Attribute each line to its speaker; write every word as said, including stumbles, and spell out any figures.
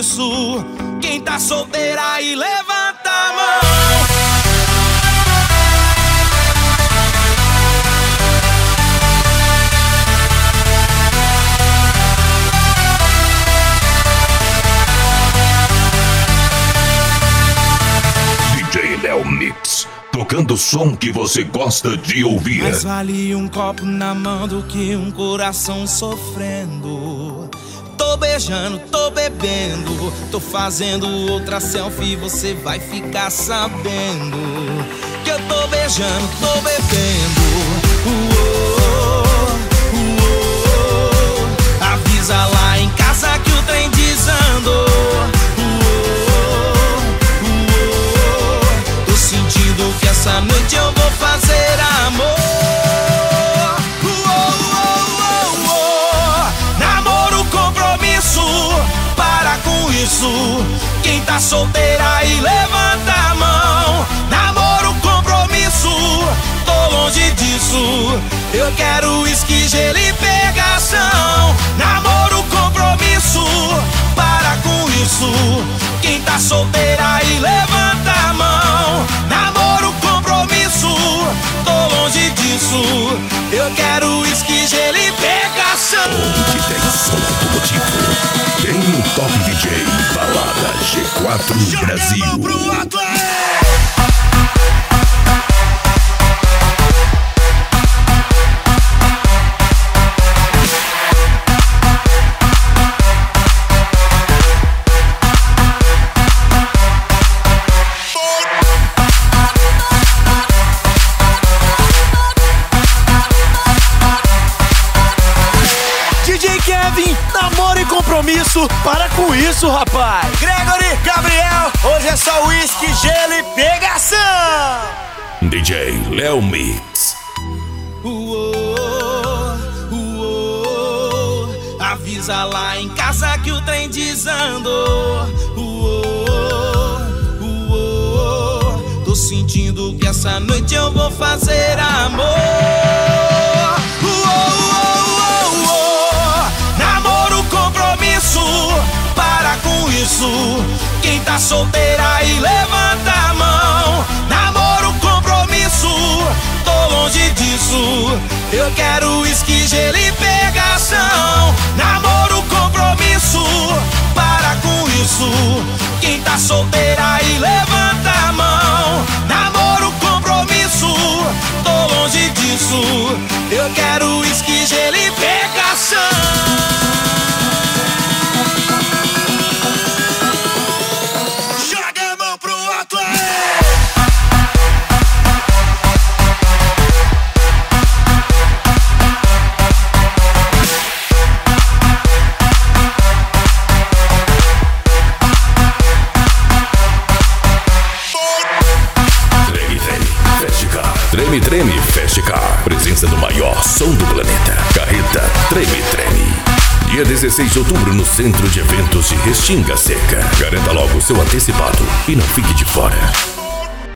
Speaker 1: isso. Quem tá solteira aí, levanta a mão.
Speaker 2: D J Léo Mix, tocando o som que você gosta de ouvir.
Speaker 1: Mais vale um copo na mão do que um coração sofrendo. Tô beijando, tô bebendo, tô fazendo outra selfie, você vai ficar sabendo que eu tô beijando, tô bebendo. Uou, uou, avisa lá em casa que o trem desandou. Sentindo que essa noite eu vou fazer amor. Uou, uou, uou, uou. Namoro, compromisso, para com isso. Quem tá solteira aí, levanta a mão. Namoro, compromisso, tô longe disso. Eu quero uísque, gelo e pegação. Namoro, compromisso, para com isso. Quem tá solteira aí, levanta a mão. Namoro, compromisso, tô longe disso. Eu quero uísque, gelo e pegação.
Speaker 2: Onde tem som automotivo, tem um Top D J Balada G quatro Brasil.
Speaker 3: Compromisso, para com isso, rapaz.
Speaker 4: Gregory, Gabriel, hoje é só uísque, gelo e pegação.
Speaker 2: D J Léo Mix.
Speaker 1: Uou, uou, avisa lá em casa que o trem desandou. Uou, uou, tô sentindo que essa noite eu vou fazer amor. Para com isso. Quem tá solteira aí, levanta a mão. Namoro, compromisso, tô longe disso. Eu quero uísque, gelo e pegação. Namoro, compromisso, para com isso. Quem tá solteira aí, levanta a mão. Namoro, compromisso, tô longe disso. Eu quero uísque, gelo e pegação.
Speaker 2: Treme Treme Festicar, presença do maior som do planeta, Carreta Treme Treme. Dia dezesseis de outubro no Centro de Eventos de Restinga Seca. Garanta logo seu antecipado e não fique de fora.